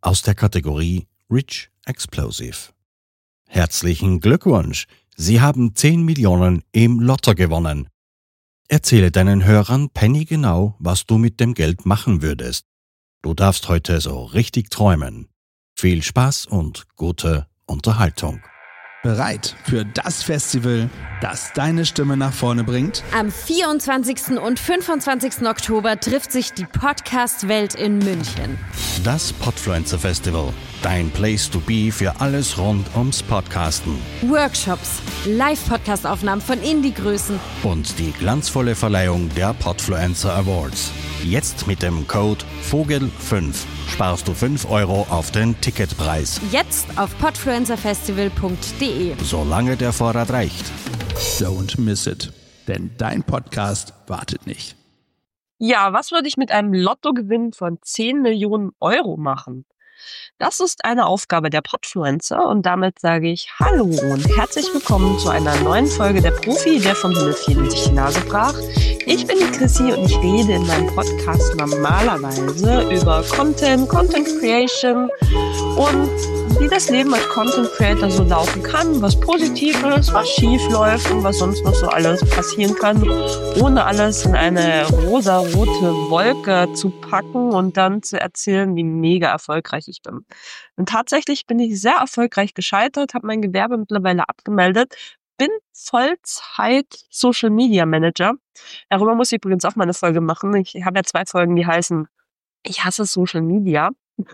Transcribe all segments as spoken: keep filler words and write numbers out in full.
aus der Kategorie Rich Explosive. Herzlichen Glückwunsch! Sie haben zehn Millionen im Lotto gewonnen. Erzähle deinen Hörern pennygenau, was du mit dem Geld machen würdest. Du darfst heute so richtig träumen. Viel Spaß und gute Unterhaltung. Bereit für das Festival, das deine Stimme nach vorne bringt? Am vierundzwanzigsten und fünfundzwanzigsten Oktober trifft sich die Podcast-Welt in München. Das Podfluencer Festival, dein Place to be für alles rund ums Podcasten. Workshops, Live-Podcast-Aufnahmen von Indie-Größen Und die glanzvolle Verleihung der Podfluencer Awards. Jetzt mit dem Code Vogel fünf sparst du fünf Euro auf den Ticketpreis. Jetzt auf podfluencerfestival punkt de. Solange der Vorrat reicht. Don't miss it, denn dein Podcast wartet nicht. Ja, was würde ich mit einem Lottogewinn von zehn Millionen Euro machen? Das ist eine Aufgabe der Podfluencer und damit sage ich Hallo und herzlich willkommen zu einer neuen Folge der Profi, der vom Himmel fiel und sich die Nase brach. Ich bin die Chrissy und ich rede in meinem Podcast normalerweise über Content, Content Creation und wie das Leben als Content Creator so laufen kann, was positiv ist, was schief läuft und was sonst noch so alles passieren kann, ohne alles in eine rosa-rote Wolke zu packen und dann zu erzählen, wie mega erfolgreich ich bin. Und tatsächlich bin ich sehr erfolgreich gescheitert, habe mein Gewerbe mittlerweile abgemeldet, bin Vollzeit Social Media Manager. Darüber muss ich übrigens auch mal eine Folge machen. Ich habe ja zwei Folgen, die heißen Ich hasse Social Media.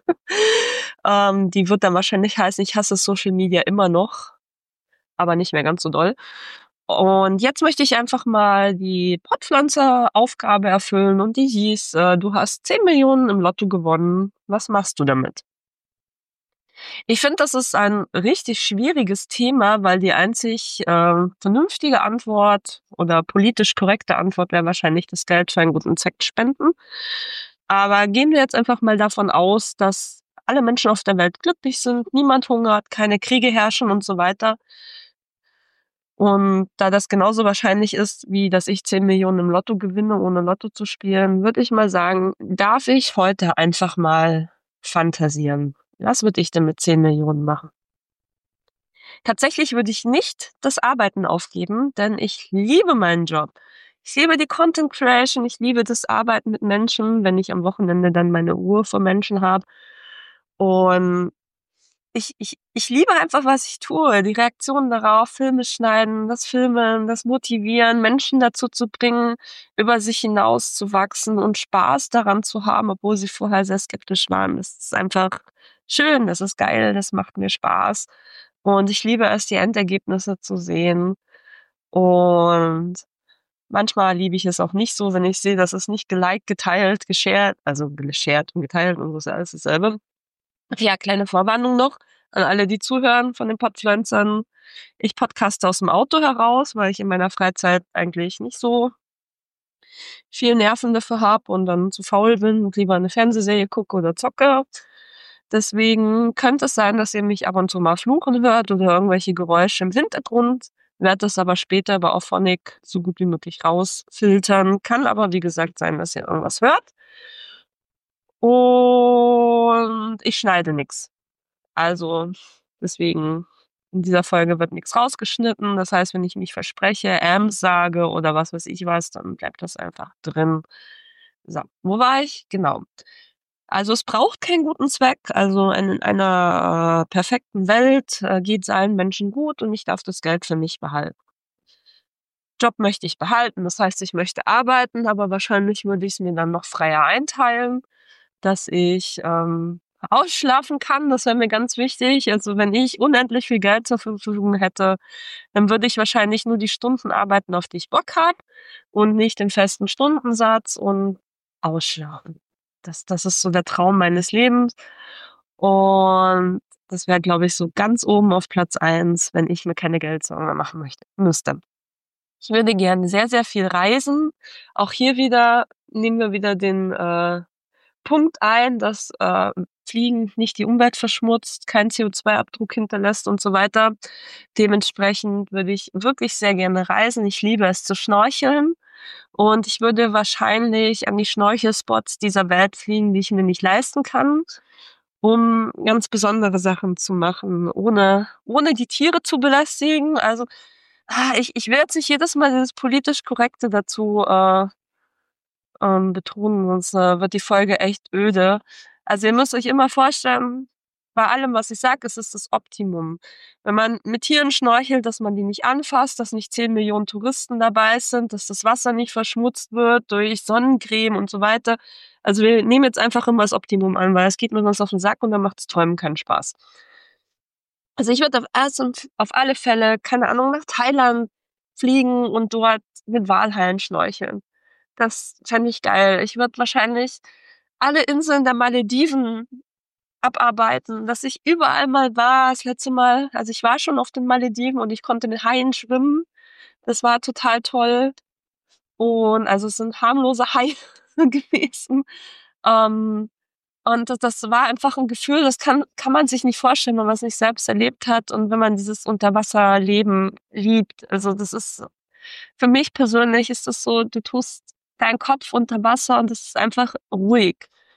ähm, die wird dann wahrscheinlich heißen, ich hasse Social Media immer noch, aber nicht mehr ganz so doll. Und jetzt möchte ich einfach mal die Podpflanzer-Aufgabe erfüllen und die hieß, äh, du hast zehn Millionen im Lotto gewonnen. Was machst du damit? Ich finde, das ist ein richtig schwieriges Thema, weil die einzig äh, vernünftige Antwort oder politisch korrekte Antwort wäre wahrscheinlich das Geld für einen guten Zweck spenden. Aber gehen wir jetzt einfach mal davon aus, dass alle Menschen auf der Welt glücklich sind, niemand hungert, keine Kriege herrschen und so weiter. Und da das genauso wahrscheinlich ist, wie dass ich zehn Millionen im Lotto gewinne, ohne Lotto zu spielen, würde ich mal sagen, darf ich heute einfach mal fantasieren. Was würde ich denn mit zehn Millionen machen? Tatsächlich würde ich nicht das Arbeiten aufgeben, denn ich liebe meinen Job. Ich liebe die Content Creation, ich liebe das Arbeiten mit Menschen, wenn ich am Wochenende dann meine Ruhe vor Menschen habe. Und ich, ich, ich liebe einfach, was ich tue. Die Reaktionen darauf, Filme schneiden, das Filmen, das Motivieren, Menschen dazu zu bringen, über sich hinaus zu wachsen und Spaß daran zu haben, obwohl sie vorher sehr skeptisch waren. Das ist einfach schön, das ist geil, das macht mir Spaß. Und ich liebe es, die Endergebnisse zu sehen. Und manchmal liebe ich es auch nicht so, wenn ich sehe, dass es nicht geliked, geteilt, geshared, also geshared und geteilt und so ist ja alles dasselbe. Ja, kleine Vorwarnung noch an alle, die zuhören von den Podpflanzern. Ich podcaste aus dem Auto heraus, weil ich in meiner Freizeit eigentlich nicht so viel Nerven dafür habe und dann zu faul bin und lieber eine Fernsehserie gucke oder zocke. Deswegen könnte es sein, dass ihr mich ab und zu mal fluchen hört oder irgendwelche Geräusche im Hintergrund. Werde das aber später bei Auphonic so gut wie möglich rausfiltern. Kann aber, wie gesagt, sein, dass ihr irgendwas hört. Und ich schneide nichts. Also deswegen, in dieser Folge wird nichts rausgeschnitten. Das heißt, wenn ich mich verspreche, Ams sage oder was weiß ich was, dann bleibt das einfach drin. So, wo war ich? Genau. Also es braucht keinen guten Zweck. Also in einer äh, perfekten Welt äh, geht es allen Menschen gut und ich darf das Geld für mich behalten. Job möchte ich behalten, das heißt, ich möchte arbeiten, aber wahrscheinlich würde ich es mir dann noch freier einteilen, dass ich ähm, ausschlafen kann. Das wäre mir ganz wichtig. Also wenn ich unendlich viel Geld zur Verfügung hätte, dann würde ich wahrscheinlich nur die Stunden arbeiten, auf die ich Bock habe und nicht den festen Stundensatz und ausschlafen. Das, das ist so der Traum meines Lebens. Und das wäre, glaube ich, so ganz oben auf Platz eins, wenn ich mir keine Geldsorgen mehr machen möchte, müsste. Ich würde gerne sehr, sehr viel reisen. Auch hier wieder nehmen wir wieder den äh, Punkt ein, dass äh, Fliegen nicht die Umwelt verschmutzt, keinen C O zwei Abdruck hinterlässt und so weiter. Dementsprechend würde ich wirklich sehr gerne reisen. Ich liebe es zu schnorcheln. Und ich würde wahrscheinlich an die Schnorchelspots dieser Welt fliegen, die ich mir nicht leisten kann. um ganz besondere Sachen zu machen, ohne, ohne die Tiere zu belästigen. Also ah, ich, ich will jetzt nicht jedes Mal dieses politisch Korrekte dazu äh, ähm, betonen, sonst äh, wird die Folge echt öde. Also ihr müsst euch immer vorstellen, bei allem, was ich sage, ist es das Optimum. Wenn man mit Tieren schnorchelt, dass man die nicht anfasst, dass nicht zehn Millionen Touristen dabei sind, dass das Wasser nicht verschmutzt wird durch Sonnencreme und so weiter. Also wir nehmen jetzt einfach immer das Optimum an, weil es geht mir sonst auf den Sack und dann macht das Träumen keinen Spaß. Also ich würde auf, erst und auf alle Fälle, keine Ahnung, nach Thailand fliegen und dort mit Walhaien schnorcheln. Das fände ich geil. Ich würde wahrscheinlich alle Inseln der Malediven abarbeiten, dass ich überall mal war. Das letzte Mal, also ich war schon auf den Malediven und ich konnte mit Haien schwimmen. Das war total toll. Und also es sind harmlose Haie gewesen. Ähm, und das, das war einfach ein Gefühl, das kann, kann man sich nicht vorstellen, wenn man es nicht selbst erlebt hat und wenn man dieses Unterwasserleben liebt. Also das ist, für mich persönlich ist es so, du tust deinen Kopf unter Wasser und es ist einfach ruhig.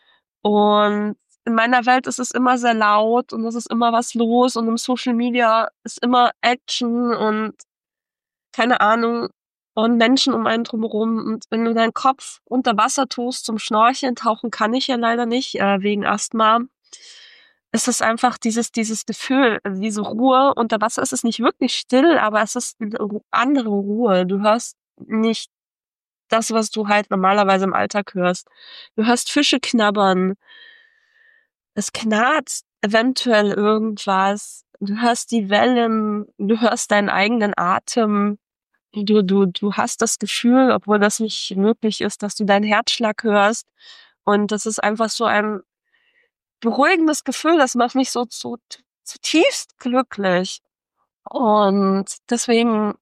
Und in meiner Welt ist es immer sehr laut und es ist immer was los und im Social Media ist immer Action und keine Ahnung und Menschen um einen drumherum. Und wenn du deinen Kopf unter Wasser tust zum Schnorcheln, tauchen kann ich ja leider nicht, äh, wegen Asthma, ist es einfach dieses, dieses Gefühl, also diese Ruhe. Unter Wasser ist es nicht wirklich still, aber es ist eine andere Ruhe. Du hörst nicht das, was du halt normalerweise im Alltag hörst. Du hörst Fische knabbern. Es knarzt eventuell irgendwas. Du hörst die Wellen. Du hörst deinen eigenen Atem. Du, du, du hast das Gefühl, obwohl das nicht möglich ist, dass du deinen Herzschlag hörst. Und das ist einfach so ein beruhigendes Gefühl. Das macht mich so, so zutiefst glücklich. Und deswegen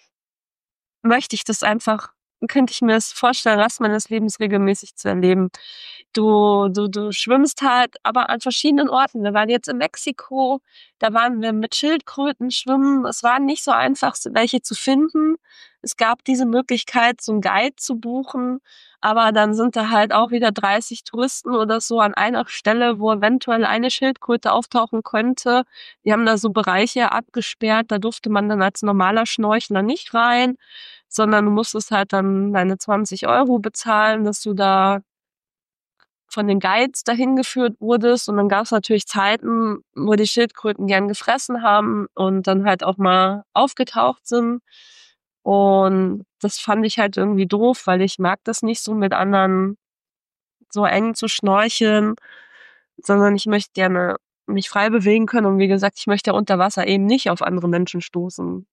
möchte ich das einfach, könnte ich mir das vorstellen, Rest meines Lebens regelmäßig zu erleben. Du, du, du schwimmst halt, aber an verschiedenen Orten. Wir waren jetzt in Mexiko, da waren wir mit Schildkröten schwimmen. Es war nicht so einfach, welche zu finden. Es gab diese Möglichkeit, so einen Guide zu buchen, aber dann sind da halt auch wieder dreißig Touristen oder so an einer Stelle, wo eventuell eine Schildkröte auftauchen könnte. Die haben da so Bereiche abgesperrt, da durfte man dann als normaler Schnorchler nicht rein, sondern du musstest halt dann deine zwanzig Euro bezahlen, dass du da von den Guides dahin geführt wurdest. Und dann gab es natürlich Zeiten, wo die Schildkröten gern gefressen haben und dann halt auch mal aufgetaucht sind. Und das fand ich halt irgendwie doof, weil ich mag das nicht so mit anderen so eng zu schnorcheln, sondern ich möchte gerne mich frei bewegen können. Und wie gesagt, ich möchte ja unter Wasser eben nicht auf andere Menschen stoßen.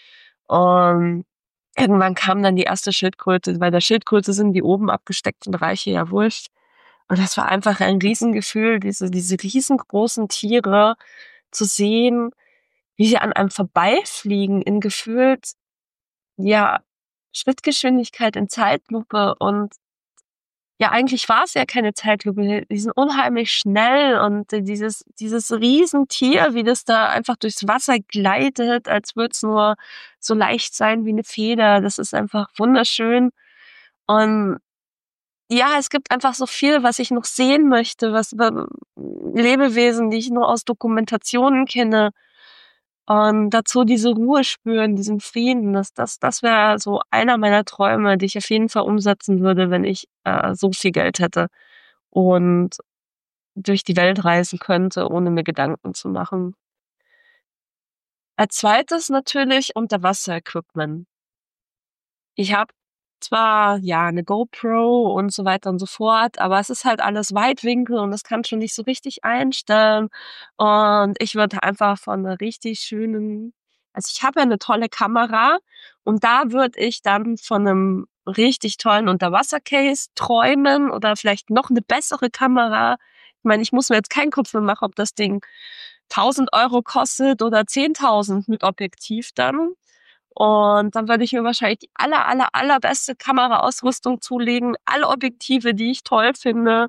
Und irgendwann kam dann die erste Schildkröte. Bei der Schildkröte sind die oben abgesteckten Bereiche ja wurscht. Und das war einfach ein Riesengefühl, diese, diese riesengroßen Tiere zu sehen, wie sie an einem vorbeifliegen in gefühlt, ja, Schrittgeschwindigkeit in Zeitlupe. Und ja, eigentlich war es ja keine Zeitlupe. Die sind unheimlich schnell und dieses, dieses Riesentier, wie das da einfach durchs Wasser gleitet, als würde es nur so leicht sein wie eine Feder. Das ist einfach wunderschön. Und ja, es gibt einfach so viel, was ich noch sehen möchte, was Lebewesen, die ich nur aus Dokumentationen kenne. Und dazu diese Ruhe spüren, diesen Frieden, das, das, das wäre so einer meiner Träume, die ich auf jeden Fall umsetzen würde, wenn ich äh, so viel Geld hätte und durch die Welt reisen könnte, ohne mir Gedanken zu machen. Als zweites natürlich Unterwasser-Equipment. Ich habe zwar, ja, eine GoPro und so weiter und so fort, aber es ist halt alles Weitwinkel und das kann schon nicht so richtig einstellen. Und ich würde einfach von einer richtig schönen, also ich habe ja eine tolle Kamera und da würde ich dann von einem richtig tollen Unterwasser-Case träumen oder vielleicht noch eine bessere Kamera. Ich meine, ich muss mir jetzt keinen Kopf mehr machen, ob das Ding tausend Euro kostet oder zehntausend mit Objektiv dann. Und dann würde ich mir wahrscheinlich die aller, aller, allerbeste Kameraausrüstung zulegen, alle Objektive, die ich toll finde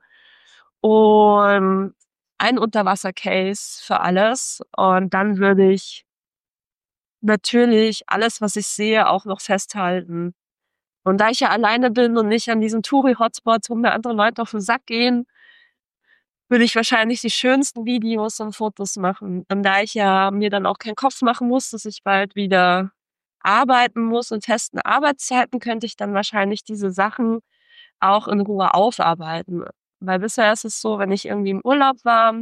und ein Unterwasser-Case für alles. Und dann würde ich natürlich alles, was ich sehe, auch noch festhalten. Und da ich ja alleine bin und nicht an diesen Touri-Hotspots, wo mir andere Leute auf den Sack gehen, würde ich wahrscheinlich die schönsten Videos und Fotos machen. Und da ich ja mir dann auch keinen Kopf machen muss, dass ich bald wieder arbeiten muss und festen Arbeitszeiten, könnte ich dann wahrscheinlich diese Sachen auch in Ruhe aufarbeiten. Weil bisher ist es so, wenn ich irgendwie im Urlaub war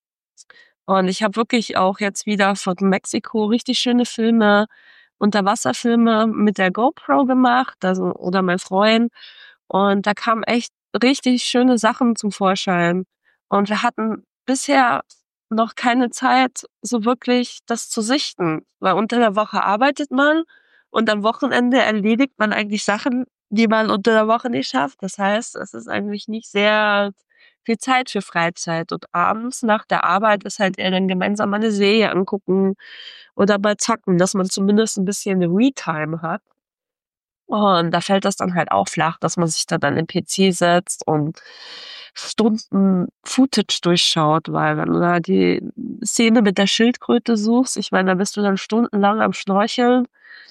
und ich habe wirklich auch jetzt wieder von Mexiko richtig schöne Filme, Unterwasserfilme mit der GoPro gemacht, also oder mein Freund. Und da kamen echt richtig schöne Sachen zum Vorschein. Und wir hatten bisher noch keine Zeit, so wirklich das zu sichten. Weil unter der Woche arbeitet man und am Wochenende erledigt man eigentlich Sachen, die man unter der Woche nicht schafft. Das heißt, es ist eigentlich nicht sehr viel Zeit für Freizeit. Und abends nach der Arbeit ist halt eher dann gemeinsam mal eine Serie angucken oder mal zocken, dass man zumindest ein bisschen We-Time hat. Und da fällt das dann halt auch flach, dass man sich dann an den P C setzt und Stunden Footage durchschaut, weil wenn du da die Szene mit der Schildkröte suchst, ich meine, da bist du dann stundenlang am Schnorcheln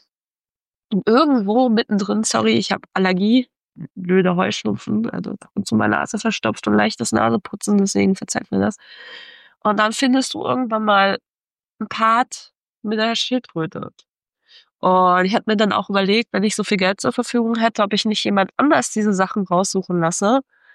und irgendwo mittendrin, sorry, ich habe Allergie, blöde Heuschnupfen, also ab und zu meine Nase verstopft und leichtes Naseputzen, deswegen verzeiht mir das. Und dann findest du irgendwann mal einen Part mit der Schildkröte. Und ich habe mir dann auch überlegt, wenn ich so viel Geld zur Verfügung hätte, ob ich nicht jemand anders diese Sachen raussuchen lasse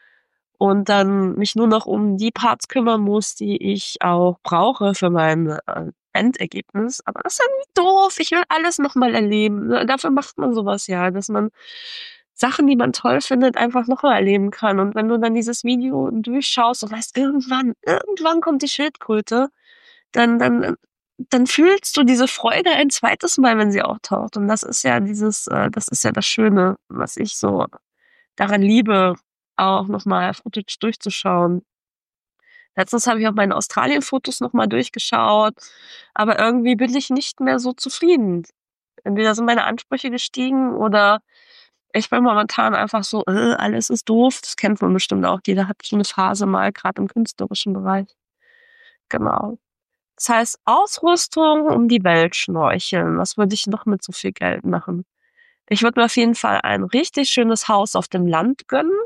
und dann mich nur noch um die Parts kümmern muss, die ich auch brauche für mein äh, Endergebnis. Aber das ist irgendwie doof. Ich will alles nochmal erleben. Ne? Dafür macht man sowas ja, dass man Sachen, die man toll findet, einfach nochmal erleben kann. Und wenn du dann dieses Video durchschaust und weißt, irgendwann, irgendwann kommt die Schildkröte, dann, dann dann fühlst du diese Freude ein zweites Mal, wenn sie auftaucht. Und das ist ja dieses, äh, das ist ja das Schöne, was ich so daran liebe, auch nochmal Footage durchzuschauen. Letztens habe ich auch meine Australien-Fotos nochmal durchgeschaut, aber irgendwie bin ich nicht mehr so zufrieden. Entweder sind meine Ansprüche gestiegen oder ich bin momentan einfach so, äh, alles ist doof. Das kennt man bestimmt auch. Jeder hat so eine Phase mal, gerade im künstlerischen Bereich. Genau. Das heißt, Ausrüstung um die Welt schnorcheln. Was würde ich noch mit so viel Geld machen? Ich würde mir auf jeden Fall ein richtig schönes Haus auf dem Land gönnen.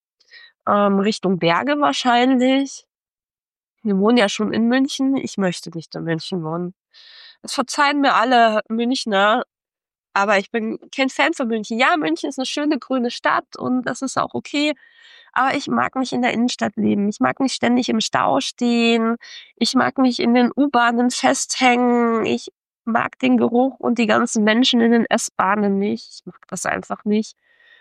Ähm, Richtung Berge wahrscheinlich. Wir wohnen ja schon in München. Ich möchte nicht in München wohnen. Das verzeihen mir alle Münchner. Aber ich bin kein Fan von München. Ja, München ist eine schöne grüne Stadt und das ist auch okay. Aber ich mag nicht in der Innenstadt leben. Ich mag nicht ständig im Stau stehen. Ich mag nicht in den U-Bahnen festhängen. Ich mag den Geruch und die ganzen Menschen in den S-Bahnen nicht. Ich mag das einfach nicht.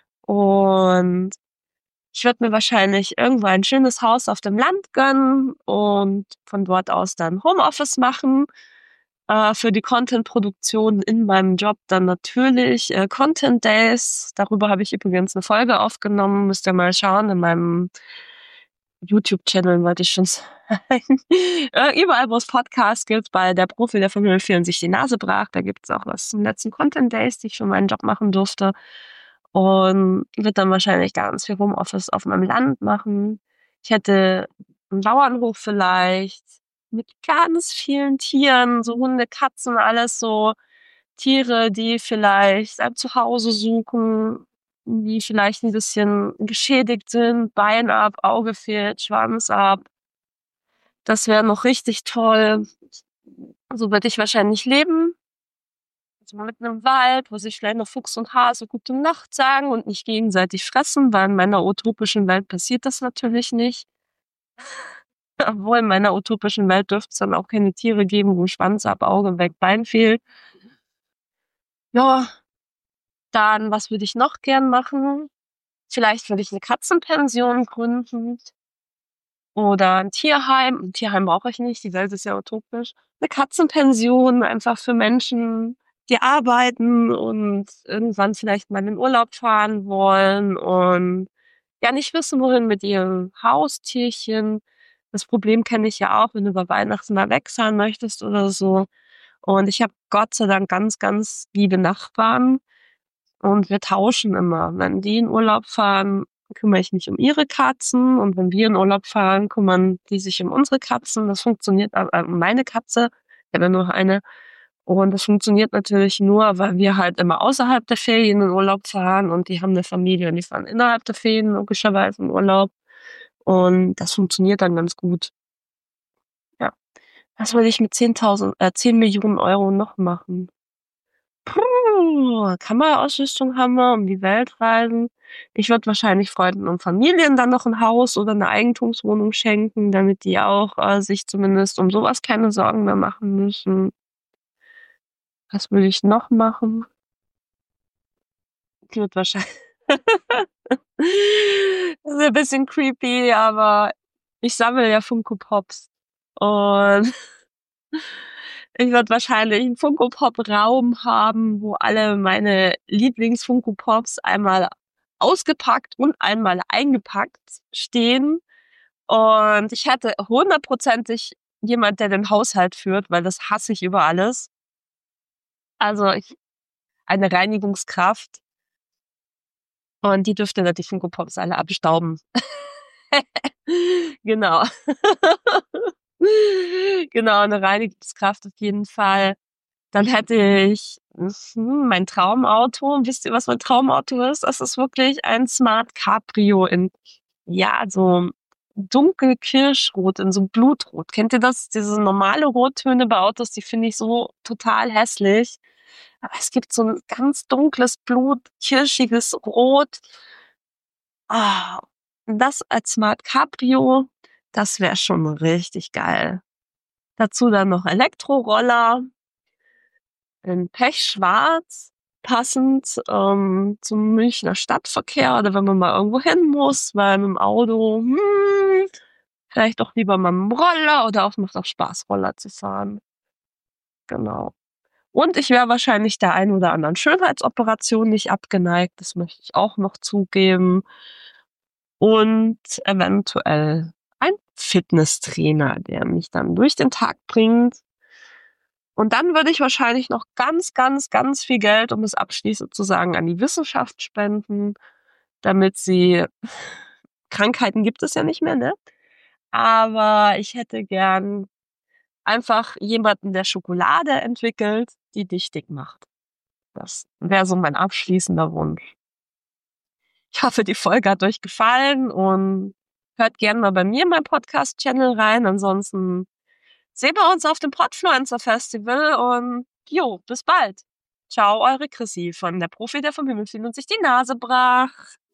Und ich würde mir wahrscheinlich irgendwo ein schönes Haus auf dem Land gönnen und von dort aus dann Homeoffice machen. Äh, für die Content-Produktion in meinem Job dann natürlich äh, Content Days. Darüber habe ich übrigens eine Folge aufgenommen. Müsst ihr mal schauen in meinem YouTube-Channel, wollte ich schon sagen. äh, überall, wo es Podcasts gibt, bei der Profi, der von null vier und sich die Nase brach, da gibt es auch was zum letzten Content Days, die ich für meinen Job machen durfte. Und wird dann wahrscheinlich ganz viel Homeoffice auf meinem Land machen. Ich hätte einen Bauernhof vielleicht mit ganz vielen Tieren, so Hunde, Katzen, alles so Tiere, die vielleicht ein Zuhause suchen, die vielleicht ein bisschen geschädigt sind, Bein ab, Auge fehlt, Schwanz ab. Das wäre noch richtig toll. So würde ich wahrscheinlich leben. Also mit einem Wald, wo sich vielleicht noch Fuchs und Hase gute Nacht sagen und nicht gegenseitig fressen, weil in meiner utopischen Welt passiert das natürlich nicht. Obwohl in meiner utopischen Welt dürfte es dann auch keine Tiere geben, wo Schwanz ab, Auge weg, Bein fehlt. Ja, dann, was würde ich noch gern machen? Vielleicht würde ich eine Katzenpension gründen oder ein Tierheim. Ein Tierheim brauche ich nicht, die Welt ist ja utopisch. Eine Katzenpension einfach für Menschen, die arbeiten und irgendwann vielleicht mal in den Urlaub fahren wollen und ja nicht wissen, wohin mit ihrem Haustierchen. Das Problem kenne ich ja auch, wenn du über Weihnachten mal wegfahren möchtest oder so. Und ich habe Gott sei Dank ganz, ganz liebe Nachbarn und wir tauschen immer. Wenn die in Urlaub fahren, kümmere ich mich um ihre Katzen und wenn wir in Urlaub fahren, kümmern die sich um unsere Katzen. Das funktioniert, äh, meine Katze, ich habe ja nur eine. Und das funktioniert natürlich nur, weil wir halt immer außerhalb der Ferien in Urlaub fahren und die haben eine Familie und die fahren innerhalb der Ferien logischerweise in Urlaub. Und das funktioniert dann ganz gut. Ja. Was würde ich mit zehntausend, äh, zehn Millionen Euro noch machen? Puh, Kameraausrüstung haben wir, um die Welt reisen. Ich würde wahrscheinlich Freunden und Familien dann noch ein Haus oder eine Eigentumswohnung schenken, damit die auch äh, sich zumindest um sowas keine Sorgen mehr machen müssen. Was würde ich noch machen? Ich würde wahrscheinlich das ist ein bisschen creepy, aber ich sammle ja Funko Pops und ich würde wahrscheinlich einen Funko Pop Raum haben, wo alle meine Lieblings Funko Pops einmal ausgepackt und einmal eingepackt stehen. Und ich hätte hundertprozentig jemand, der den Haushalt führt, weil das hasse ich über alles. Also ich, eine Reinigungskraft. Und die dürfte dann die Funko Pops alle abstauben. Genau. Genau, eine Reinigungskraft auf jeden Fall. Dann hätte ich hm, mein Traumauto. Wisst ihr, was mein Traumauto ist? Das ist wirklich ein Smart Cabrio in, ja, so dunkel Kirschrot, in so Blutrot. Kennt ihr das? Diese normale Rottöne bei Autos, die finde ich so total hässlich. Aber es gibt so ein ganz dunkles Blut, kirschiges Rot. Ah, das als Smart Cabrio, das wäre schon richtig geil. Dazu dann noch Elektroroller in Pechschwarz, passend ähm, zum Münchner Stadtverkehr oder wenn man mal irgendwo hin muss, weil mit dem Auto, hm, vielleicht doch lieber mal mit dem Roller oder auch macht auch Spaß, Roller zu fahren. Genau. Und ich wäre wahrscheinlich der ein oder anderen Schönheitsoperation nicht abgeneigt, das möchte ich auch noch zugeben. Und eventuell ein Fitnesstrainer, der mich dann durch den Tag bringt. Und dann würde ich wahrscheinlich noch ganz, ganz, ganz viel Geld, um es abschließend zu sagen, an die Wissenschaft spenden, damit sie Krankheiten gibt es ja nicht mehr, ne? Aber ich hätte gern einfach jemanden, der Schokolade entwickelt, die dich dick macht. Das wäre so mein abschließender Wunsch. Ich hoffe, die Folge hat euch gefallen und hört gerne mal bei mir in meinem Podcast-Channel rein. Ansonsten sehen wir uns auf dem Podfluencer Festival und jo, bis bald. Ciao, eure Chrissy von der Profi, der vom Himmel fiel und sich die Nase brach.